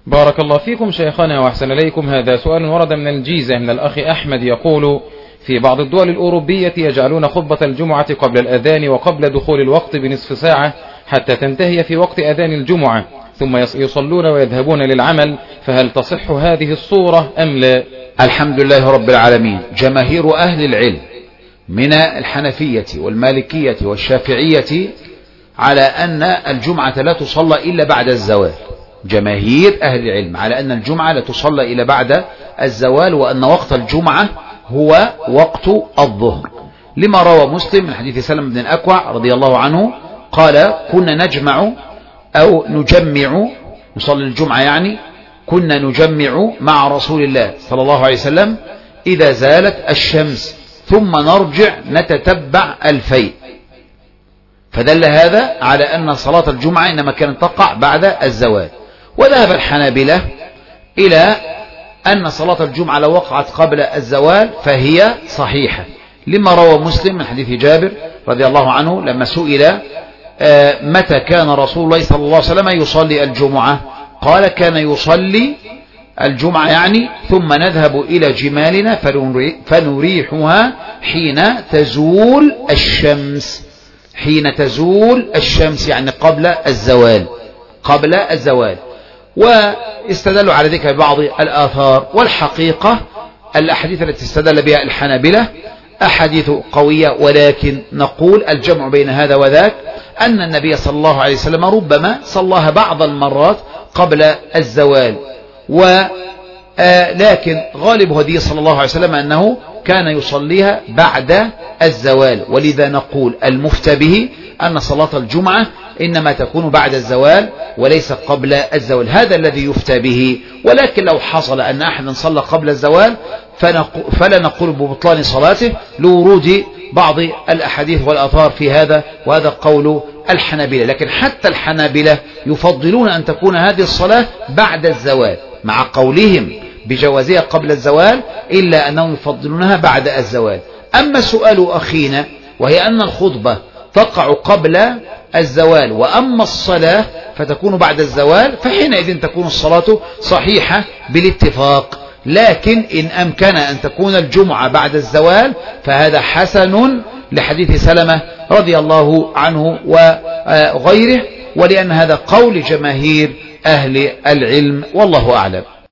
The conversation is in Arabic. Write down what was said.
بارك الله فيكم شيخنا وأحسن إليكم. هذا سؤال ورد من الجيزة من الأخ أحمد يقول: في بعض الدول الأوروبية يجعلون خطبة الجمعة قبل الأذان وقبل دخول الوقت بنصف ساعة حتى تنتهي في وقت أذان الجمعة، ثم يصلون ويذهبون للعمل، فهل تصح هذه الصورة أم لا؟ الحمد لله رب العالمين. جماهير أهل العلم من الحنفية والمالكية والشافعية على أن الجمعة لا تصلى إلا بعد الزوال. جماهير أهل العلم على أن الجمعة لا تصلى إلا بعد الزوال، وأن وقت الجمعة هو وقت الظهر، لما روى مسلم من حديث سلم بن الأكوع رضي الله عنه قال: كنا نجمع أو نجمع، نصلي الجمعة يعني، كنا نجمع مع رسول الله صلى الله عليه وسلم إذا زالت الشمس ثم نرجع نتتبع الفيء. فدل هذا على أن صلاة الجمعة إنما كانت تقع بعد الزوال. وذهب الحنابلة إلى أن صلاة الجمعة لو وقعت قبل الزوال فهي صحيحة، لما روى مسلم من حديث جابر رضي الله عنه لما سئل متى كان رسول الله صلى الله عليه وسلم يصلي الجمعة، قال: كان يصلي الجمعة يعني ثم نذهب إلى جمالنا فنريحها حين تزول الشمس. حين تزول الشمس يعني قبل الزوال. واستدلوا على ذلك ببعض الآثار. والحقيقة الأحاديث التي استدل بها الحنابلة أحاديث قوية، ولكن نقول الجمع بين هذا وذاك أن النبي صلى الله عليه وسلم ربما صلاها بعض المرات قبل الزوال، ولكن غالب هديه صلى الله عليه وسلم أنه كان يصليها بعد الزوال. ولذا نقول المفتى به أن صلاة الجمعة إنما تكون بعد الزوال وليس قبل الزوال، هذا الذي يفتى به. ولكن لو حصل أن أحد صلى قبل الزوال فلا نقول ببطلان صلاته لورود بعض الأحاديث والآثار في هذا، وهذا قول الحنابلة. لكن حتى الحنابلة يفضلون أن تكون هذه الصلاة بعد الزوال مع قولهم بجوازها قبل الزوال، إلا أنهم يفضلونها بعد الزوال. أما سؤال أخينا وهي أن الخطبة تقع قبل الزوال وأما الصلاة فتكون بعد الزوال، فحينئذ تكون الصلاة صحيحة بالاتفاق. لكن إن أمكن أن تكون الجمعة بعد الزوال فهذا حسن لحديث سلمة رضي الله عنه وغيره، ولأن هذا قول جماهير أهل العلم، والله أعلم.